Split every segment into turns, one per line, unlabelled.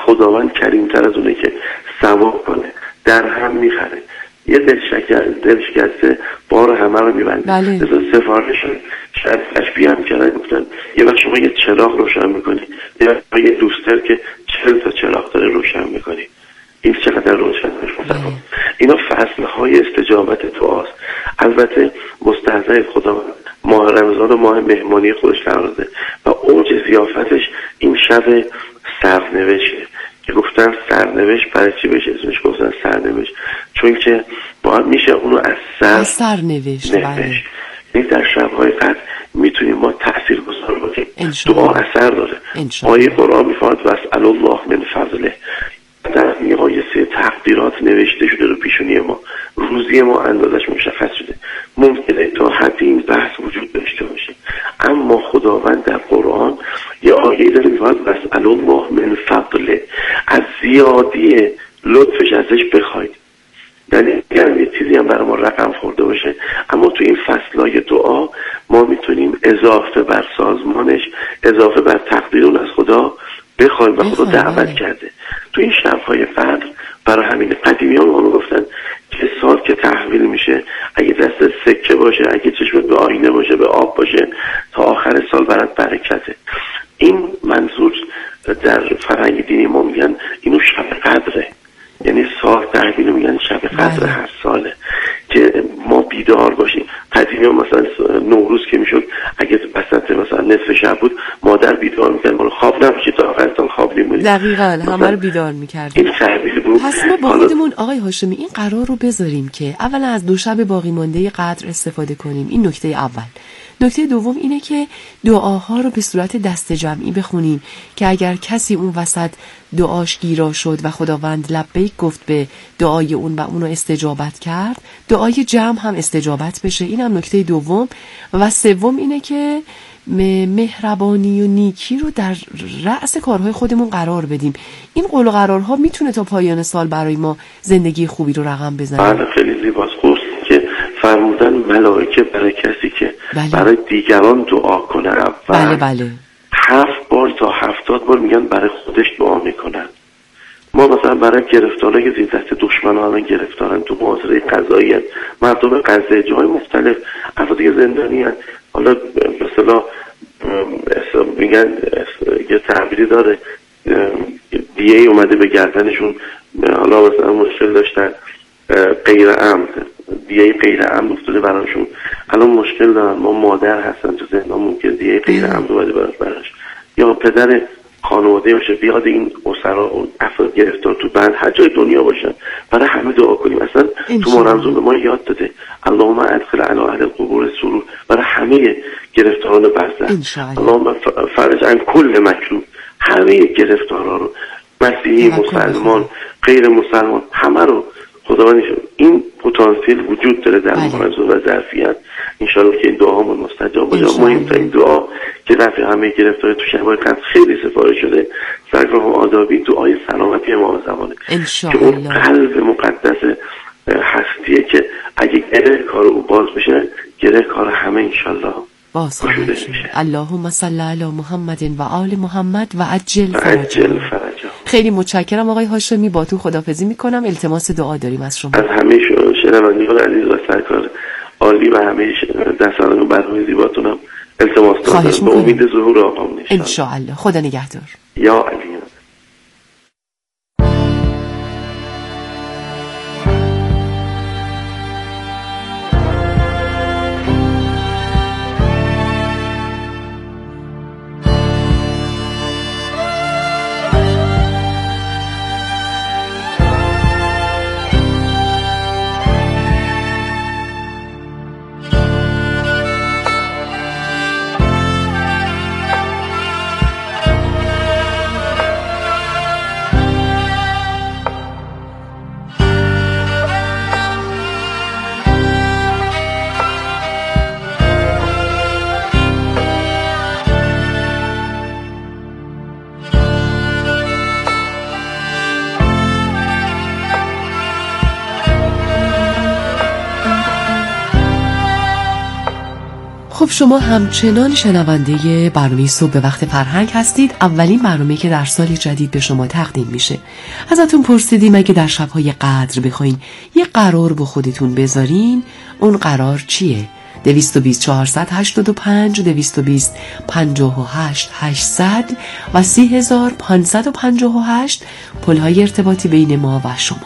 خداوند کریمتر از اونه که ثواب کنه، در هم میخره. یه دلشکسته بار همه رو میبنده.
بله.
سفارش شاید تشبیه هم کردن، گفتن یه وقت شما یه چراغ روشن میکنی، یه وقت یه لوستر که 40 تا چراغ داره روشن میکنی. این چقدر روشن میشه. اینا فصلهای استجابت دعاست. البته مستحضر خدا ماه رمضان و ماه مهمانی خودش قرار داده و اوج ضیافتش این شب سرنوشته که گفتن سرنوشت برای چی بشه اسمش گفتن سرنوشت، چون که باید میشه اونو از
سرنوشت.
یعنی در شبهای قدر میتونیم ما تأثیر گذار باشیم. دعا اثر داره. آیه قرآن میفرماید واسأل الله من فضله، در مقایسه تقدیرات نوشته شده رو پیشونی ما، روزی ما اندازش مشخص شده. ممکنه تا حدی این بحث وجود داشته باشه، اما خداوند در قرآن یه آیه داره میفرماید واسأل الله من فضله، از زیادی لطفش ازش بخواید. یعنی یه چیزی هم برای ما رقم خورده باشه، اما تو این فصلهای دعا ما میتونیم اضافه بر سازمانش، اضافه بر تقدیر اون از خدا بخوایم و خدا دعوت کرده. تو این شب‌های قدر برای همین قدیمیان ما گفتن که سال که تحویل میشه اگه دست سکه باشه، اگه چشمت به آینه باشه، به آب باشه، تا آخر سال برات برکته. این منظور در فرهنگ دینی ما میگن اینو شب قدره، یعنی سال تحویل میگن شب قدر هر ساله که ما بیدار باشیم. قدیمی مثلا نوروز که میشد اگه وسط مثلا نصف شب بود مادر بیدار میکرد ما رو خواب نمیشه تا آخر سال خواب نمیمونیم.
دقیقاً همه رو بیدار میکرد.
این تحویل بود.
پس ما با خودمون آقای هاشمی این قرار رو بذاریم که اولا از دو شب باقی مانده قدر استفاده کنیم. این نکته اول. نکته دوم اینه که دعاها رو به صورت دست جمعی بخونیم که اگر کسی اون وسط دعاش گیرا شد و خداوند لبیک گفت به دعای اون و اونو استجابت کرد، دعای جمع هم استجابت بشه. این هم نکته دوم. و سوم اینه که مهربانی و نیکی رو در رأس کارهای خودمون قرار بدیم. این قول و قرارها میتونه تا پایان سال برای ما زندگی خوبی رو رقم بزنه.
بله خیلی زیباست. خوست که فرمودن ملائکه برای کسی که برای دیگران دعا کنه اول
بله
7 بار تا 70 بار میگن برای خودش دعا میکنن. ما مثلا برای گرفتارایی که زیر دست دشمنان گرفتارن، تو محاصره قضایی هست، مردم قضایی جای مختلف، افرادی که زندانی هست، حالا مثلا میگن یه تعبیری داره دیه اومده به گردنشون، حالا مثلا مشکل داشتن غیر عمد، دیه غیر عمد افتاده براشون، الان مشکل دارن، ما مادر هستن تو زندان ممکن دیه غیر عمد اومده براش، یا پدر خانواده باشه بیاد این اسرا و افراد گرفتار تو بند هر جای دنیا باشن برای همه دعا کنیم. اصلا تو مرمزون به ما یاد داده اللهم ادخل علی اهل القبور سرور، برای همه گرفتاران بزن، اللهم فرج عن کل مکروب، همه گرفتارا رو، مسیحی، مسلمان، غیر مسلمان، همه رو خداوند این پتانسیل وجود داره در مرمزون و ظرفیت. انشالله که این دعامون مستجاب باشه. مهمترین دعا که رفع همه گرفتاری تو شبای قدر خیلی سفارش شده، سرکار آدابی دعای سلامتی امام زمانه که اون قلب مقدس هستیه که اگه گره کار او باز بشه گره کار همه انشالله
باز خواهد شد. اللهم صل علی محمد و آل محمد و عجل فرجه. خیلی متشکرم آقای هاشمی، با تو خداحافظی میکنم. التماس دعا داریم از شما.
از همه شنوندگان عزیز و سرکار عالی و همه دستان و برنامه زیباتونم التماس دارم به امید ظهور آقامون
ان شاء الله. خدا نگهدار.
یا علی.
خب شما همچنان شنونده برنامه صبح به وقت فرهنگ هستید. اولین برنامه که در سال جدید به شما تقدیم میشه. ازتون پرسیدیم اگه در شب‌های قدر بخواین یه قرار با خودتون بذارین، اون قرار چیه؟ 220 485 220 58 800 و 30558 پل‌های ارتباطی بین ما و شما.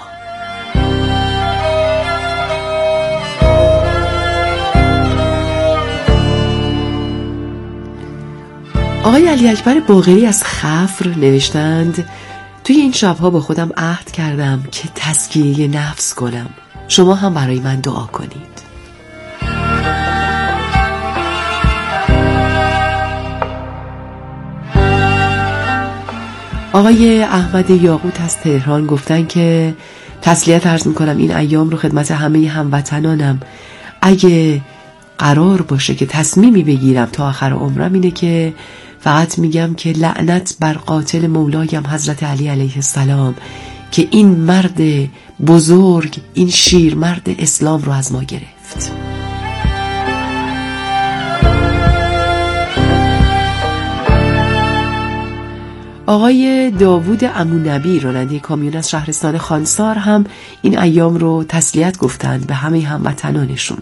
آقای علی اکبر باقری از خفر نوشتند توی این شب‌ها با خودم عهد کردم که تزکیه نفس کنم. شما هم برای من دعا کنید. آقای احمد یاقوت از تهران گفتن که تسلیت عرض میکنم این ایام رو خدمت همه هموطنانم. اگه قرار باشه که تصمیمی بگیرم تا آخر عمرم اینه که فقط میگم که لعنت بر قاتل مولایم حضرت علی علیه السلام که این مرد بزرگ، این شیر مرد اسلام رو از ما گرفت. آقای داوود امونبی راننده کامیون از شهرستان خانسار هم این ایام رو تسلیت گفتند به همه هموطنانشون.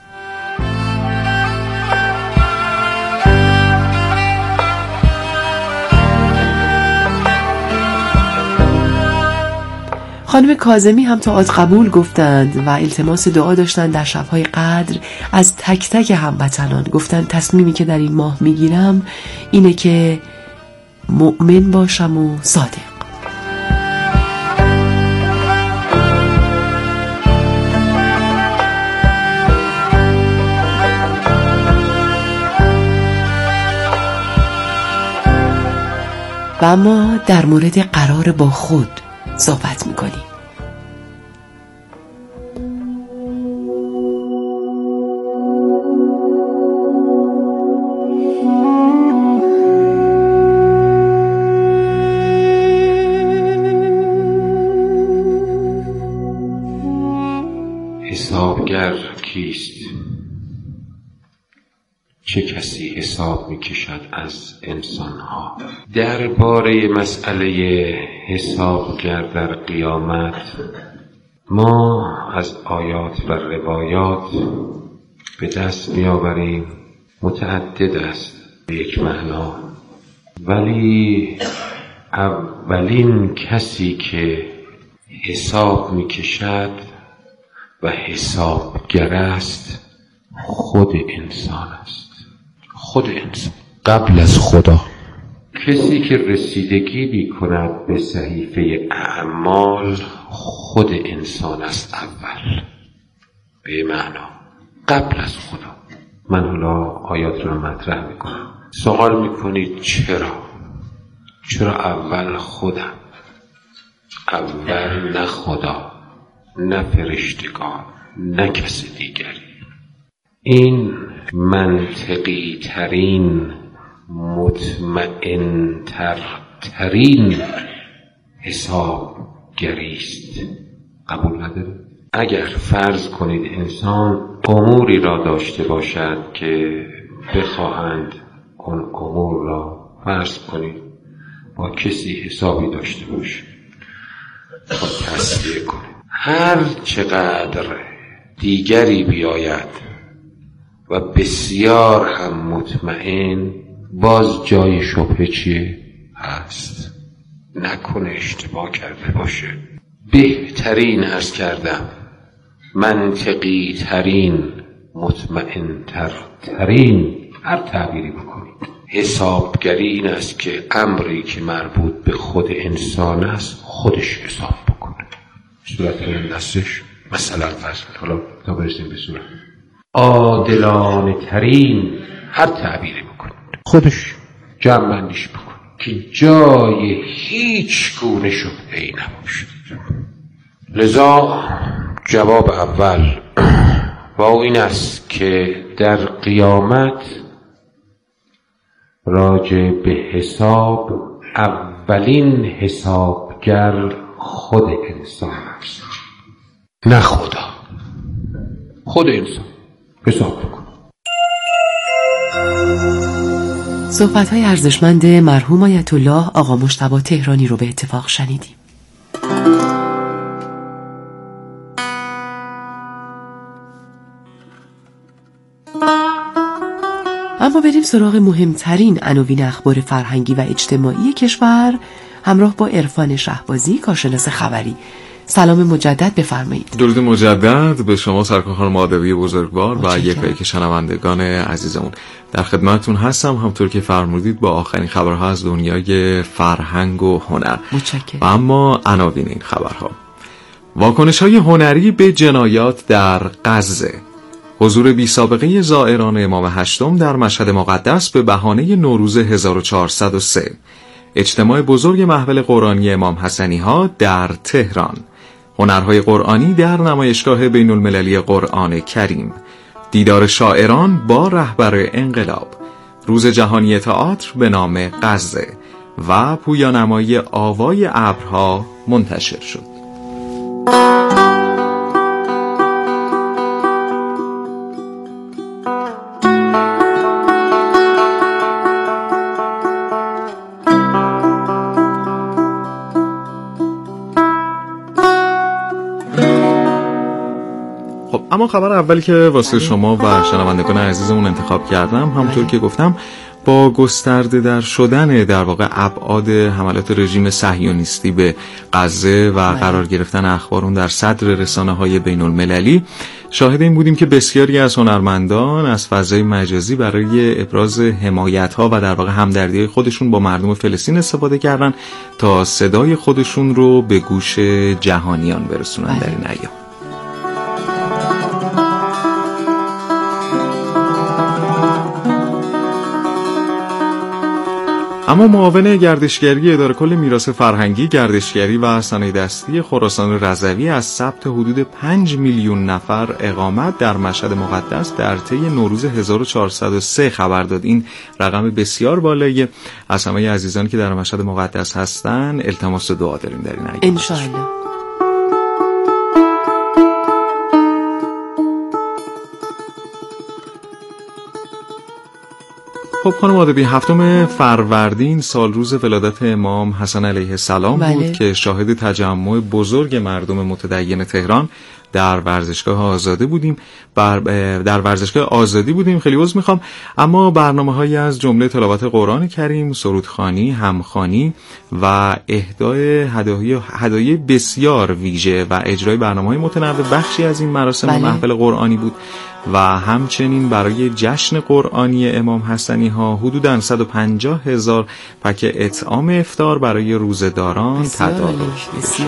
خانم کاظمی هم تئاتر قبول گفتند و التماس دعا داشتند در شب‌های قدر از تک تک هموطنان. گفتند تصمیمی که در این ماه میگیرم اینه که مؤمن باشم و صادق. و اما در مورد قرار با خود صحبت میکنیم.
حسابگر کیست؟ چه کسی حساب میکشد از انسانها؟ درباره مسئله حسابگر در قیامت ما از آیات و روایات به دست میآوریم متعدد است به یک معنا، ولی اولین کسی که حساب میکشد و حسابگر است خود انسان است. خود انسان قبل از خدا. کسی که رسیدگی می‌کند به صحیفه اعمال خود انسان است اول، به معنا قبل از خدا. من حالا آیات رو مطرح میکنم. سوال میکنید چرا اول خودم؟ اول نه خدا، نه فرشتگان، نه کس دیگری. این منطقی ترین، مطمئن ترین حسابگری است. قبول نداره؟ اگر فرض کنید انسان اموری را داشته باشد که بخواهند اون امور را فرض کنید با کسی حسابی داشته باشه، با تصفیه کنید، هر چقدر دیگری بیاید و بسیار هم مطمئن، باز جای شبهه چیه؟ هست. نکنه اشتباه کرده باشه. بهترین عرض کردم، منطقی ترین، مطمئن ترین، هر تعبیری بکنید، حسابگری این است که امری که مربوط به خود انسان است خودش حساب بکنه. صورت این دستش مثلا فرض، حالا تا برسیم به صورت عادلانه ترین، هر تعبیری بکنید، خودش جمع بندیش بکنید که جای هیچ گونه شبهه‌ای نباشد. لذا جواب اول و این است که در قیامت راجع به حساب اولین حسابگر خود انسان است، نه خدا. خود انسان حساب بکن.
صحبت‌های ارزشمند مرحوم آیت الله آقا مجتبی تهرانی رو به اتفاق شنیدیم. اما بریم سراغ مهمترین عناوین اخبار فرهنگی و اجتماعی کشور همراه با عرفان شهبازی، کارشناس خبری. سلام مجدد بفرمایید.
درود مجدد به شما سرکار خانم عادوی بزرگوار و یک شنوندگان عزیزمون. در خدمتتون هستم همطور که فرمودید با آخرین خبرها از دنیای فرهنگ و هنر.
متشکرم.
و اما عناوین این خبرها: واکنش‌های هنری به جنایات در غزه، حضور بی سابقه زائران امام هشتم در مشهد مقدس به بهانه نوروز 1403، اجتماع بزرگ محفل قرآنی امام حسنی ها در تهران، هنرهای قرآنی در نمایشگاه بین المللی قرآن کریم، دیدار شاعران با رهبر انقلاب، روز جهانی تئاتر به نام غزه و پویانمایی آوای ابرها منتشر شد. اما خبر اولی که واسه شما و شنوندگان عزیزمون انتخاب کردم، همونطور که گفتم با گسترده در شدن در واقع ابعاد حملات رژیم صهیونیستی به غزه و قرار گرفتن اخبار اون در صدر رسانه‌های بین المللی، شاهد این بودیم که بسیاری از هنرمندان از فضای مجازی برای ابراز حمایت‌ها و در واقع همدردی خودشون با مردم فلسطین استفاده کردن تا صدای خودشون رو به گوش جهانیان برسونن در این ایام. اما معاون گردشگری اداره کل میراث فرهنگی، گردشگری و صنایع دستی خراسان رضوی از ثبت حدود 5 میلیون نفر اقامت در مشهد مقدس در طی نوروز 1403 خبر داد. این رقم بسیار بالاییه. از همه عزیزانی که در مشهد مقدس هستن التماس دعا داریم در این ایام
ان شاء الله.
خب خانم عادوی، 7 فروردین سال روز ولادت امام حسن علیه السلام بود که شاهد تجمع بزرگ مردم متدین تهران در ورزشگاه آزادی بودیم. خیلی عذر میخوام. اما برنامه‌هایی از جمله تلاوت قرآن کریم، سرودخوانی، همخوانی و اهدای هدایای بسیار ویژه و اجرای برنامه‌های متنوع بخشی از این مراسم محفل قرآنی بود و همچنین برای جشن قرآنی امام حسنی ها حدوداً 150,000 پک اطعام افطار برای روزه‌داران تدارک شد.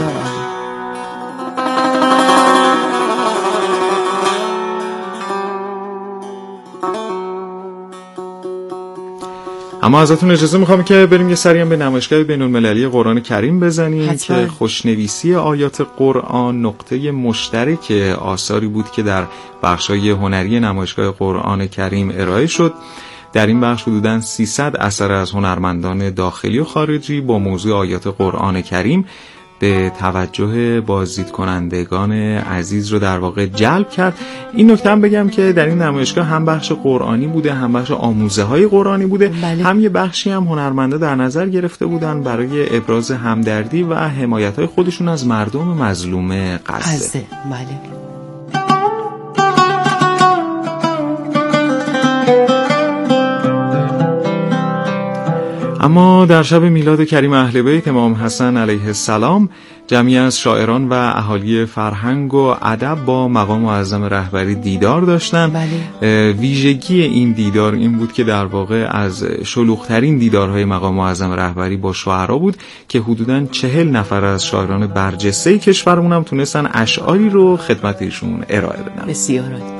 اما ازتون اجازه میخوام که بریم یه سری هم به نمایشگاه بین المللی قرآن کریم بزنیم که خوشنویسی آیات قرآن نقطه مشترک آثاری بود که در بخش‌های هنری نمایشگاه قرآن کریم ارائه شد. در این بخش حدوداً 300 اثر از هنرمندان داخلی و خارجی با موضوع آیات قرآن کریم به توجه بازدید کنندگان عزیز رو در واقع جلب کرد. این نکته هم بگم که در این نمایشگاه هم بخش قرآنی بوده، هم بخش آموزه های قرآنی بوده، هم یه بخشی هم هنرمندا در نظر گرفته بودن برای ابراز همدردی و حمایت های خودشون از مردم مظلوم غزه. اما در شب میلاد کریم اهل بیت امام حسن علیه السلام، جمعی از شاعران و اهالی فرهنگ و ادب با مقام معظم رهبری دیدار داشتند. ویژگی این دیدار این بود که در واقع از شلوغ‌ترین دیدارهای مقام معظم رهبری با شاعرها بود که حدوداً 40 نفر از شاعران برجسته کشورمون هم تونستن اشعاری رو خدمت ایشون ارائه بدن.
بسیار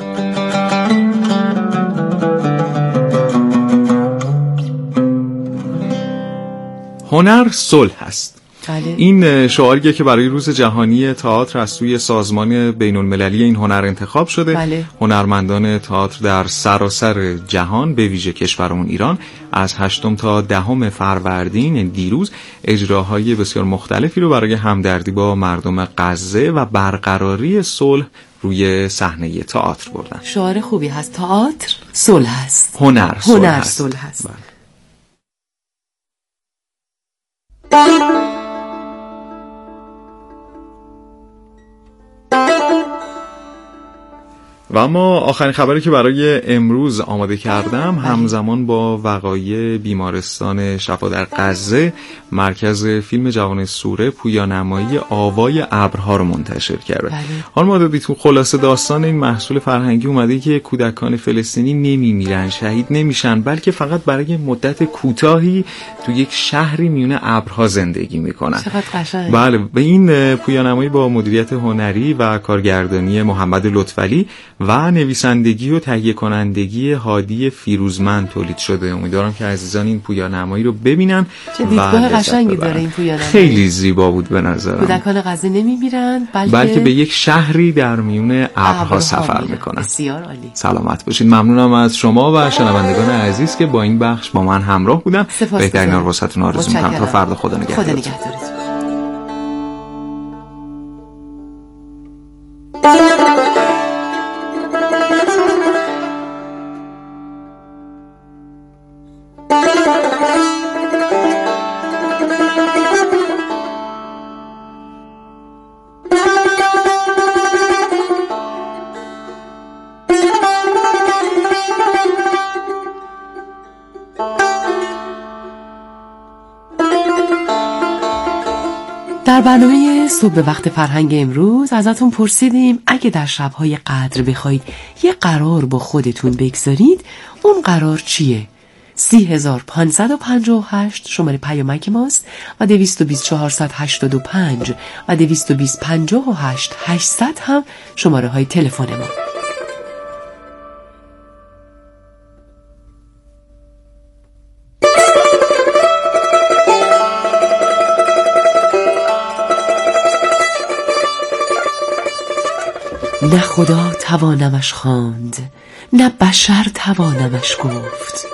هنر صلح است. این شعاریه که برای روز جهانی تئاتر از سوی سازمان بین المللی این هنر انتخاب شده. هنرمندان تئاتر در سراسر جهان به ویژه کشورمون ایران از 8 تا 10 فروردین یعنی دیروز اجراهای بسیار مختلفی رو برای همدردی با مردم غزه و برقراری صلح روی صحنه تئاتر بردن.
شعار خوبی هست. تئاتر صلح است.
هنر صلح است. و اما آخرین خبری که برای امروز آماده کردم همزمان با وقایع بیمارستان شفا در غزه، مرکز فیلم جوان سوره پویانمایی آوای ابرها رو منتشر کرده. حالا ما تو خلاصه داستان این محصول فرهنگی اومده که کودکان فلسطینی نمیمیرن، شهید نمیشن، بلکه فقط برای مدت کوتاهی تو یک شهری میونه ابرها زندگی میکنن.
چقدر قشنگ.
بله، به این پویانمایی با مدیریت هنری و کارگردانی محمد لطفعلی و نویسندگی و تهیه کنندگی هادی فیروزمند تولید شده. امیدوارم که عزیزان این پویانمایی رو ببینن.
چه دیدگاه قشنگی داره این پویانمایی.
خیلی زیبا بود به نظرم.
کودکان غزه نمیمیرن
بلکه به یک شهری در میون ابرها سفر میکنن.
بسیار عالی.
سلامت باشید. ممنونم از شما و شنوندگان عزیز که با این بخش با من همراه بودن. بهترین رو واسهتون آرزو میکنم تا فردا. خدا نگهدارتون.
در برنامه صبح به وقت فرهنگ امروز ازتون پرسیدیم اگه در شب‌های قدر بخواید یه قرار با خودتون بگذارید، اون قرار چیه؟ 30558 شماره پیامک ماست و 220485 و 220528 800 هم شماره های تلفن ما. نه خدا توانمش خواند، نه بشر توانمش گفت.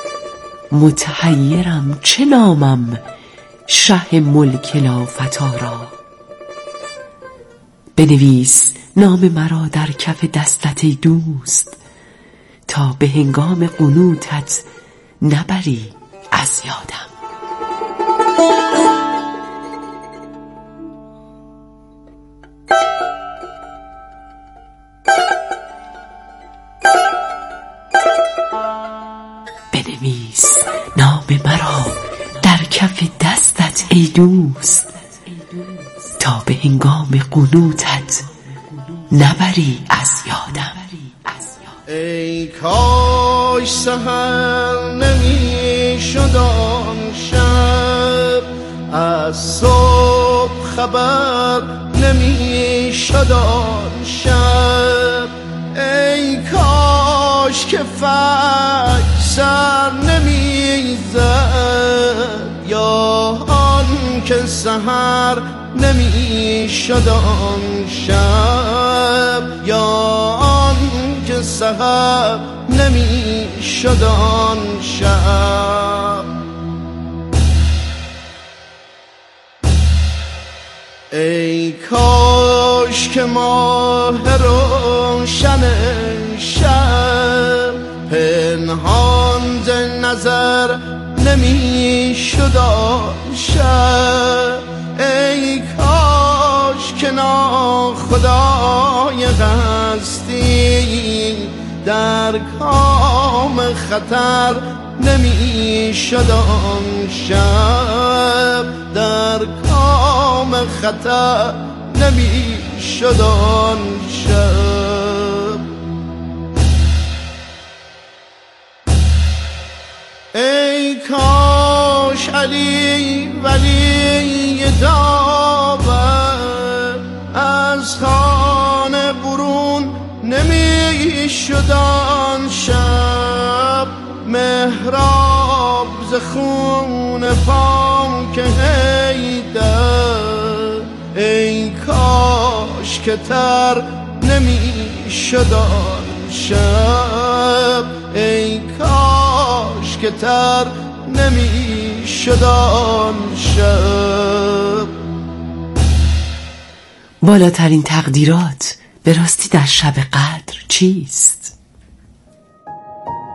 متحیرم چه نامم شه ملک لافتا را. بنویس نام مرا در کف دستت ای دوست، تا به هنگام قنوتت نبری از یادم. بنویس نام مرا در کف دستت ای دوست، تا به هنگام قنوتت نبری از یادم.
ای کاش سحر نمی شد آن شب، از صبح خبر نمی شد آن شب. ای کاش که فجر سر نمی زد، یا آن که سحر نمی شد آن شب، یا آن که سحر نمی شد آن شب. ای کاش که ماه روشن شب، پنهان ز نظر نمی شد آن شب. ای کاش که ناخدای هستی در کام خطر نمی شد آن شب، در کام خطر نمی شد آن شب. ای کاش علی ولی داور از خانه برون نمی شد آن شب، محراب ز خون پاک حیدر. ای کاش که تر نمی شد آن شب، ای کاش که تر نمی شد آن شب.
بالاترین تقدیرات به راستی در شب قدر چیست؟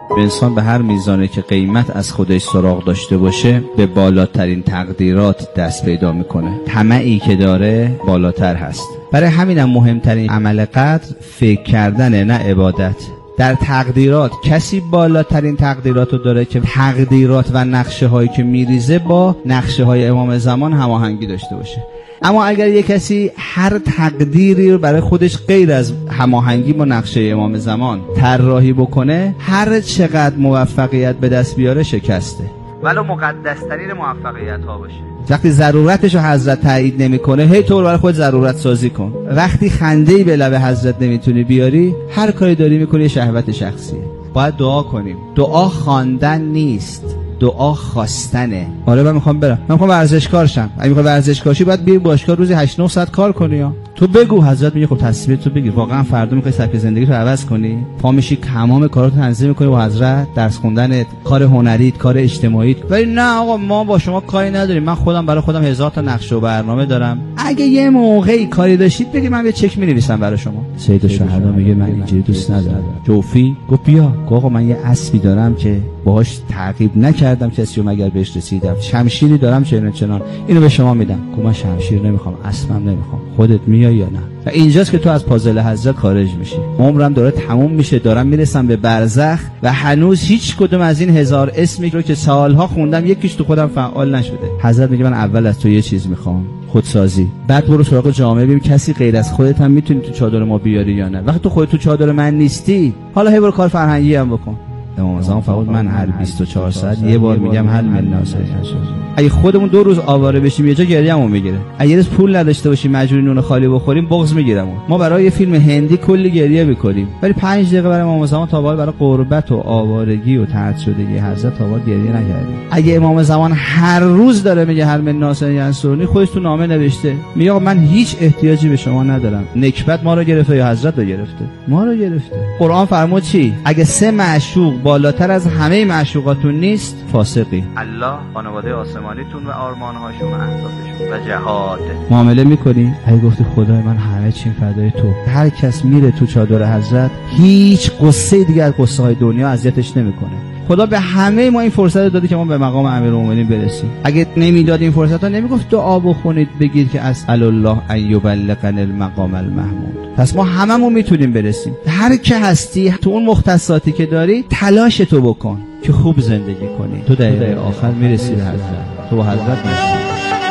انسان به هر میزانه که قیمت از خودش سراغ داشته باشه به بالاترین تقدیرات دست پیدا میکنه. طمعی که داره بالاتر هست. برای همینم مهمترین عمل قدر فکر کردنه، نه عبادت. در تقدیرات کسی بالاترین تقدیرات رو داره که تقدیرات و نقشه هایی که میریزه با نقشه های امام زمان هماهنگی داشته باشه. اما اگر یک کسی هر تقدیری رو برای خودش غیر از هماهنگی با نقشه امام زمان طراحی بکنه، هر چقدر موفقیت به دست بیاره شکسته، ولو مقدس‌ترین موفقیت ها باشه. وقتی ضرورتش رو حضرت تایید نمیکنه، هی تو برای خود ضرورت سازی کن. وقتی خنده‌ای به لب حضرت نمیتونی بیاری، هر کاری داری میکنی شهوت شخصیه. باید دعا کنیم. دعا خواندن نیست، دعا خواستنه. آره من میخوام برم، من میخوام ورزشکار شم. اگه میخوای ورزشکار شی باید بری باشگاه روزی 8-9 ساعت کار کنی. تو بگو، حضرت میگه خب تصویر تو بگیر. واقعا فردا میخوای سبک زندگی رو عوض کنی؟ پا میشی تمام کاراتو تنظیم میکنی با حضرت، درس خوندنت، کار هنریت، کار اجتماعیت. ولی نه آقا ما با شما کاری نداریم، من خودم برای خودم 1000 تا نقشه و برنامه دارم. اگه یه موقعی کاری داشتید بگید من یه چک مینویسم برای شما. سید الشهدا میگه من اینجوری دوست ندارم. جوفی گفت بیا، آقا من یه اسبی دارم که باهاش تعقیب نکردم کسی رو مگر بهش رسیدم، شمشیری دارم چنان اینو به شما میدم. گفت من شمشیر نمیخوام، اسبم نمیخوام، خودت میای یا نه؟ و اینجاست که تو از پازل حضرت خارج میشی. عمرم داره تموم میشه، دارم میرسم به برزخ و هنوز هیچ کدوم از این 1000 اسمی رو که سالها خوندم یکیش تو خودم فعال نشده. حضرت میگه من اول از تو یه چیز میخوام، خودسازی. بعد برو سراغ جامعه ببین کسی غیر از خودت هم میتونی تو چادر ما بیاری یا نه. وقتی تو خودت تو چادر من نیستی، حالا هی برو کار فرهنگی هم بکن. امام زمان فرمود من هر 24 ساعت یه بار میگم حل من ناسای. اگه خودمون 2 روز آواره بشیم یه جا گریه‌مون میگیره. اگه یه روز پول نداشته باشیم مجبوری نون خالی بخوریم بغض میگیرمون. ما برای یه فیلم هندی کلی گریه میکنیم، ولی 5 دقیقه برای امام زمان تا برای غربت و آوارگی و طرد شدگی حضرت تا گریه نکردیم. اگه امام زمان هر روز داره میگه هل من ناصر ینصرونی، خودش تو نامه نوشته میگه من هیچ احتیاجی به شما ندارم. نکبت ما رو گرفته یا حضرت رو گرفته؟ ما رو گرفته. قرآن فرمود چی؟ اگه 3 معشوق بالاتر از همه معشوقاتون نیست فاسقی. الله، خانواده آسمانیتون و آرمانهاشون و اهدافشون و جهاد معامله میکنی. اگه گفتی خدای من همه چیم فدای تو، هر کس میره تو چادر حضرت هیچ قصه دیگه از قصه های دنیا اذیتش نمیکنه. خدا به همه ما این فرصت داده که ما به مقام امیرالمومنین برسیم. اگه نمیداد این فرصت ها نمیگفت دعا بخونید بگید که اسأل الله ان یبلغنی المقام المحمود. پس ما هممون میتونیم برسیم. هر که هستی تو اون مختصاتی که داری تلاش تو بکن که خوب زندگی کنی. تو دقیقه آخر میرسی به حضرت، تو با حضرت میشی.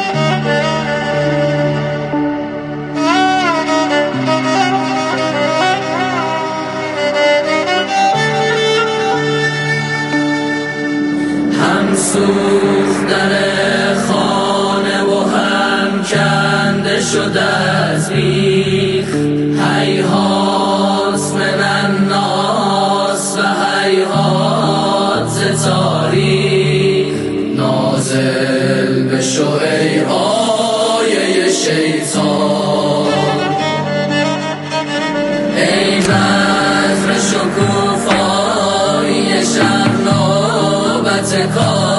سوختن خانه و هم کنده شده از بیخ. هیهات من الناس و هیهات ز تاریخ. نازل بشو ای آیه شیطان، ای مدر شکوفایی شب نوبت کار.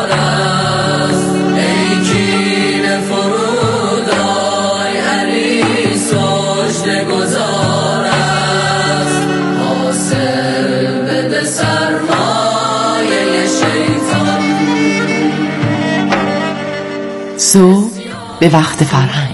صبح به وقت فرهنگ.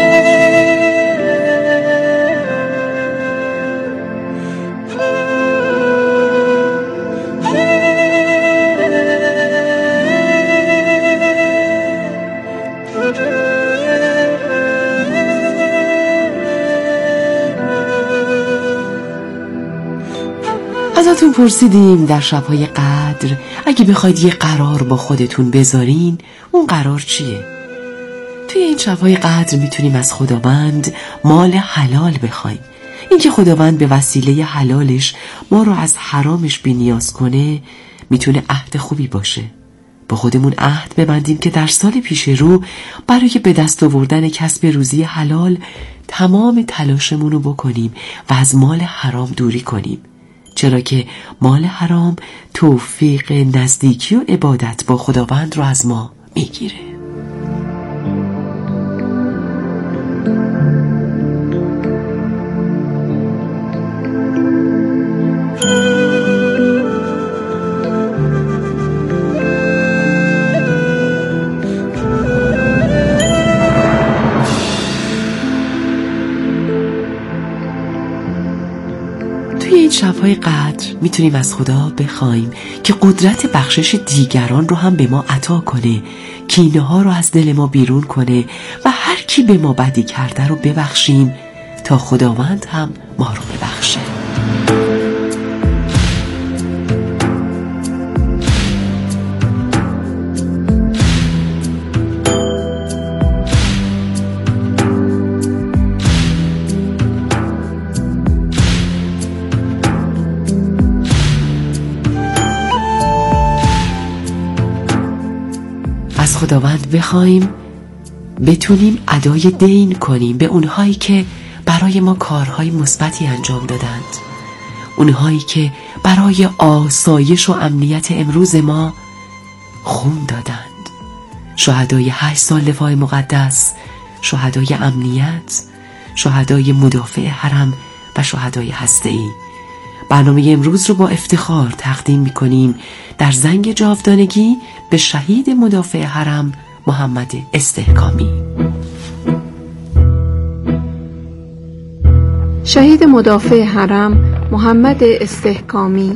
ازتون پرسیدیم در شب‌های قدر اگه بخواید یه قرار با خودتون بذارین اون قرار چیه؟ توی این شب‌های قدر میتونیم از خداوند مال حلال بخوایم. اینکه خداوند به وسیله حلالش ما رو از حرامش بی‌نیاز کنه میتونه عهد خوبی باشه. با خودمون عهد ببندیم که در سال پیش رو برای به دست آوردن کسب روزی حلال تمام تلاشمون رو بکنیم و از مال حرام دوری کنیم، چرا که مال حرام توفیق نزدیکی و عبادت با خداوند رو از ما میگیره. این شب‌های قدر میتونیم از خدا بخوایم که قدرت بخشش دیگران رو هم به ما عطا کنه، کینه ها رو از دل ما بیرون کنه و هر کی به ما بدی کرده رو ببخشیم تا خداوند هم ما رو ببخشه. از خداوند بخوایم بتونیم ادای دین کنیم به اونهایی که برای ما کارهای مثبتی انجام دادند، اونهایی که برای آسایش و امنیت امروز ما خون دادند، شهدای 8 سال دفاع مقدس، شهدای امنیت، شهدای مدافع حرم و شهدای هسته‌ای. برنامه امروز رو با افتخار تقدیم می‌کنیم در زنگ جاودانگی به شهید مدافع حرم محمد استحکامی.
شهید مدافع حرم محمد استحکامی.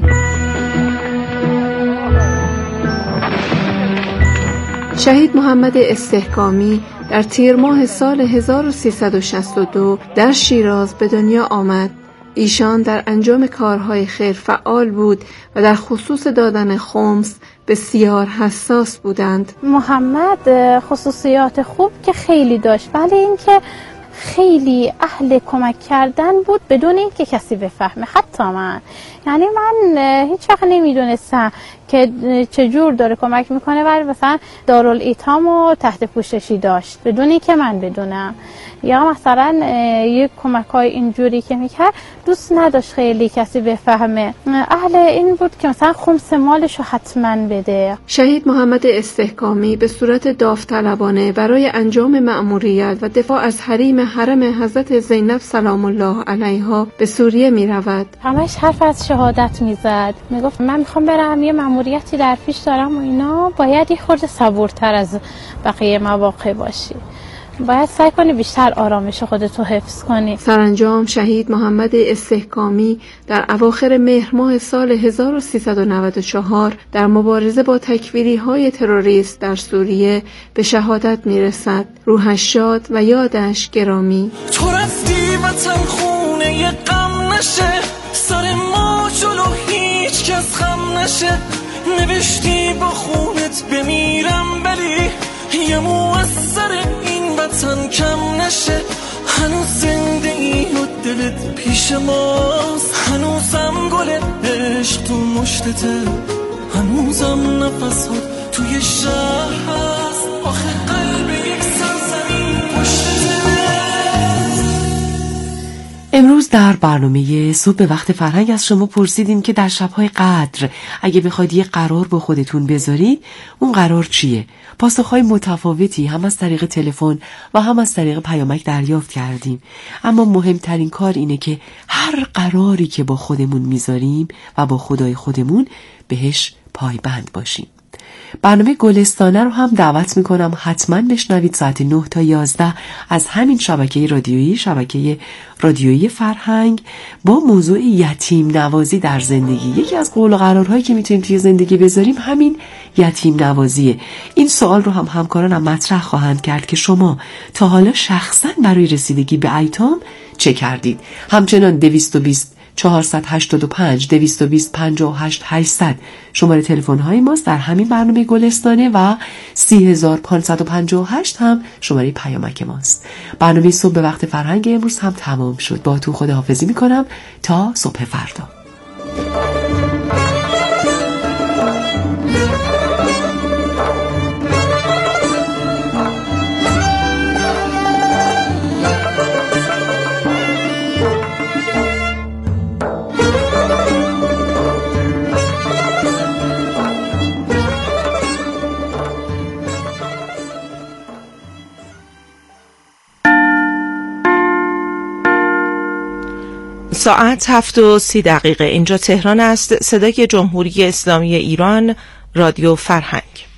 شهید محمد استحکامی در تیر ماه سال 1362 در شیراز به دنیا آمد. ایشان در انجام کارهای خیر فعال بود و در خصوص دادن خمس بسیار حساس بودند.
محمد خصوصیات خوب که خیلی داشت، ولی اینکه خیلی اهل کمک کردن بود بدون اینکه کسی بفهمه، حتی من. یعنی من هیچ وقت نمیدونستم که چجور داره کمک میکنه، ولی مثلا دارالایتامو تحت پوششی داشت بدون اینکه من بدونم. یا مثلا یک کمک‌های اینجوری که میکرد دوست نداشت خیلی کسی بفهمه، اهل این بود که مثلا خمس مالشو حتما بده.
شهید محمد استحکامی به صورت داوطلبانه برای انجام مأموریت و دفاع از حریم حرم حضرت زینب سلام الله علیها به سوریه میرود.
همش حرف از شهادت میزد، میگفت من میخوام برم، یه مأموریتی در پیش دارم و اینا، باید یه خورده صبورتر از بقیه مواقع باشی، باید سعی کنی بیشتر آرامش خودتو حفظ کنی.
سرانجام شهید محمد استحکامی در اواخر مهر ماه سال 1394 در مبارزه با تکفیری‌های تروریست در سوریه به شهادت میرسد. روحش شاد و یادش گرامی.
تو رفتی وطن خونه ی غم نشه، سر ما جلو هیچ کس خم نشه، نوشتی با خونت بمیرم ولی یه مو از سر این وطن کم نشه. هنوز زنده ای و دلت پیش ماست، هنوزم گل عشق تو مشتته، هنوزم نفس ها توی شهر هست، آخه قلب یک سرزمین پشتته.
امروز در برنامه صبح به وقت فرهنگ از شما پرسیدیم که در شب‌های قدر اگه بخواید یه قرار با خودتون بذارید، اون قرار چیه؟ پاسخهای متفاوتی هم از طریق تلفن و هم از طریق پیامک دریافت کردیم، اما مهمترین کار اینه که هر قراری که با خودمون میذاریم و با خدای خودمون بهش پایبند باشیم. برنامه گلستانه رو هم دعوت میکنم حتما بشنوید ساعت 9 تا 11 از همین شبکه رادیویی، شبکه رادیویی فرهنگ، با موضوع یتیم نوازی در زندگی. یکی از قول و قرارهایی که میتونیم توی زندگی بذاریم همین یتیم نوازیه. این سوال رو هم همکارانم مطرح خواهند کرد که شما تا حالا شخصا برای رسیدگی به ایتام چه کردید؟ همچنان 220 485 220 58 800 شماره تلفن های ماست در همین برنامه گلستانه و 30558 هم شماره پیامک ماست. برنامه صبح به وقت فرهنگ امروز هم تمام شد. با تو خداحافظی میکنم تا صبح فردا.
ساعت 7:30 اینجا تهران است. صدای جمهوری اسلامی ایران، رادیو فرهنگ.